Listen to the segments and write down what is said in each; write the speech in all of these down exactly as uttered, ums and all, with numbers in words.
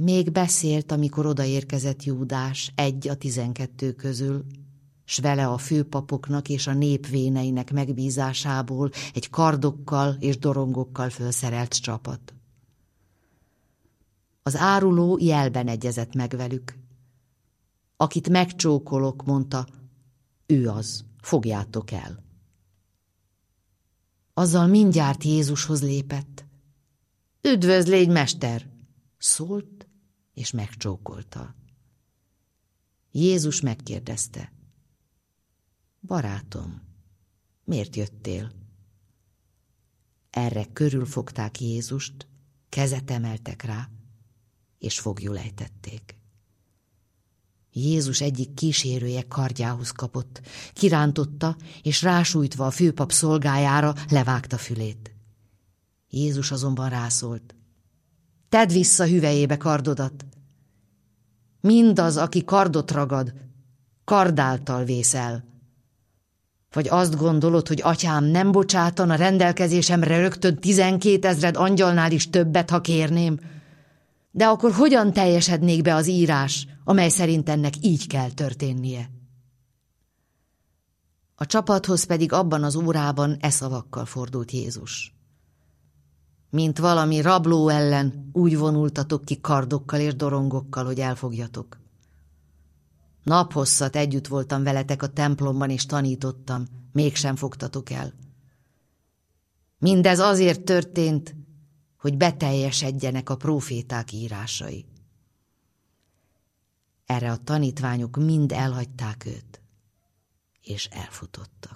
Még beszélt, amikor odaérkezett Júdás, egy a tizenkettő közül, s vele a főpapoknak és a nép véneinek megbízásából egy kardokkal és dorongokkal fölszerelt csapat. Az áruló jelben egyezett meg velük. Akit megcsókolok, mondta, ő az, fogjátok el. Azzal mindjárt Jézushoz lépett. Üdvözlégy, mester! Szólt, és megcsókolta. Jézus megkérdezte. Barátom, miért jöttél? Erre körülfogták Jézust, kezet emeltek rá, és foglyul ejtették. Jézus egyik kísérője kardjához kapott, kirántotta, és rásújtva a főpap szolgájára levágta fülét. Jézus azonban rászólt. Tedd vissza hüvelyébe kardodat. Mindaz, aki kardot ragad, kardáltal vészel. Vagy azt gondolod, hogy atyám nem bocsátan a rendelkezésemre rögtön tizenkétezred angyalnál is többet, ha kérném? De akkor hogyan teljesednék be az írás, amely szerint ennek így kell történnie? A csapathoz pedig abban az órában e szavakkal fordult Jézus. Mint valami rabló ellen úgy vonultatok ki kardokkal és dorongokkal, hogy elfogjatok. Naphosszat együtt voltam veletek a templomban, és tanítottam, mégsem fogtatok el. Mindez azért történt, hogy beteljesedjenek a próféták írásai. Erre a tanítványok mind elhagyták őt, és elfutottak.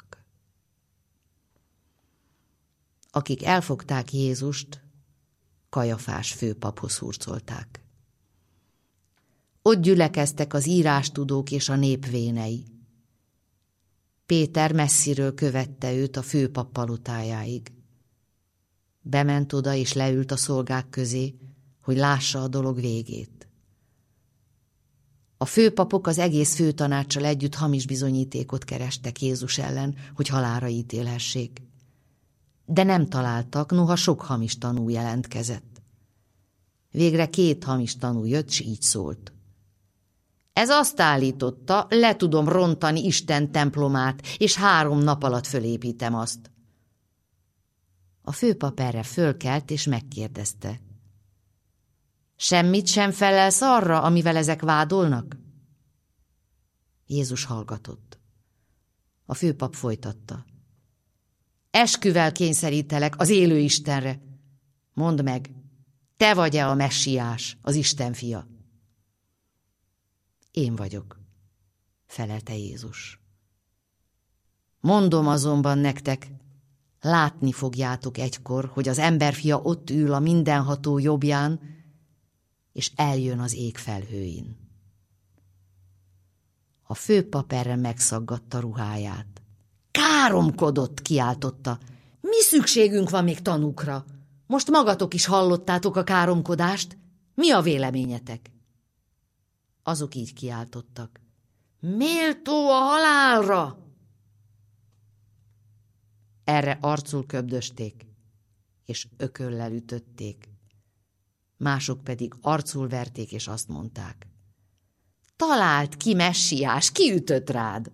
Akik elfogták Jézust, Kajafás főpaphoz hurcolták. Ott gyülekeztek az írástudók és a nép vénei. Péter messziről követte őt a főpap palotájáig. Bement oda és leült a szolgák közé, hogy lássa a dolog végét. A főpapok az egész főtanáccsal együtt hamis bizonyítékot kerestek Jézus ellen, hogy halálra ítélhessék. De nem találtak, noha sok hamis tanú jelentkezett. Végre két hamis tanú jött, s így szólt. Ez azt állította, le tudom rontani Isten templomát, és három nap alatt fölépítem azt. A főpap erre fölkelt, és megkérdezte. Semmit sem felelsz arra, amivel ezek vádolnak? Jézus hallgatott. A főpap folytatta. Esküvel kényszerítelek az élő Istenre. Mondd meg, te vagy-e a messiás, az Isten fia? Én vagyok, felelte Jézus. Mondom azonban nektek, látni fogjátok egykor, hogy az emberfia ott ül a mindenható jobbján, és eljön az ég felhőin. A főpap erre megszaggatta ruháját. Káromkodott, kiáltotta. Mi szükségünk van még tanúkra? Most magatok is hallottátok a káromkodást? Mi a véleményetek? Azok így kiáltottak. Méltó a halálra! Erre arcul köbdösték, és ököllel ütötték. Mások pedig arcul verték, és azt mondták. Talált ki, messiás, ki ütött rád?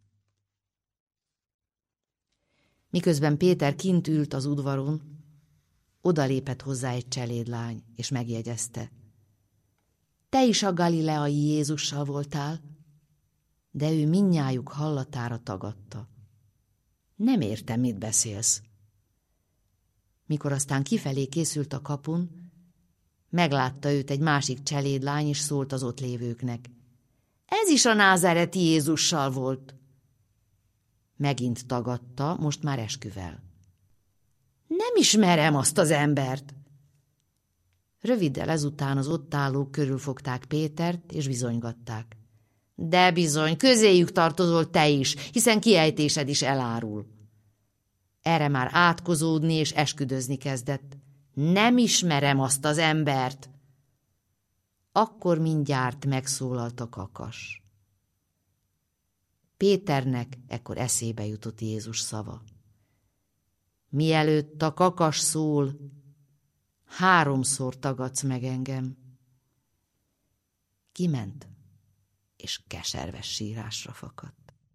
Miközben Péter kint ült az udvaron, odalépett hozzá egy cselédlány, és megjegyezte. Te is a galileai Jézussal voltál? De ő mindnyájuk hallatára tagadta. Nem értem, mit beszélsz. Mikor aztán kifelé készült a kapun, meglátta őt egy másik cselédlány, és szólt az ott lévőknek. Ez is a názáreti Jézussal volt. Megint tagadta, most már esküvel. Nem ismerem azt az embert. Röviddel ezután az ott állók körülfogták Pétert, és bizonygatták. De bizony, közéjük tartozol te is, hiszen kiejtésed is elárul. Erre már átkozódni és esküdözni kezdett. Nem ismerem azt az embert. Akkor mindjárt megszólalt a kakas. Péternek ekkor eszébe jutott Jézus szava. Mielőtt a kakas szól, háromszor tagadsz meg engem. Kiment, és keserves sírásra fakadt.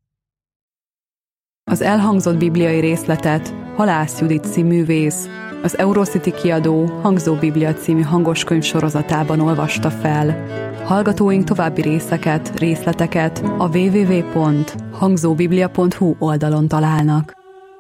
Az elhangzott bibliai részletet Halász Judit színművész az Eurocity kiadó Hangzó Biblia című hangoskönyv sorozatában olvasta fel. Hallgatóink további részeket, részleteket a double-u double-u double-u pont hangzóbiblia pont hu oldalon találnak.